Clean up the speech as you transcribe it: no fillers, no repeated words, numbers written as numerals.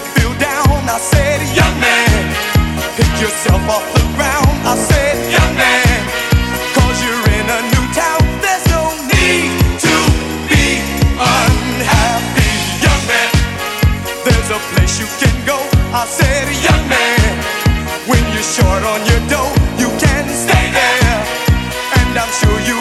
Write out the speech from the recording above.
feel down, I said, young man, pick yourself off the ground. I said, young man, cause you're in a new town. There's no need to be unhappy, young man. There's a place you can go. I said, young man, when you're short on your dough, you can stay there. And I'm sure you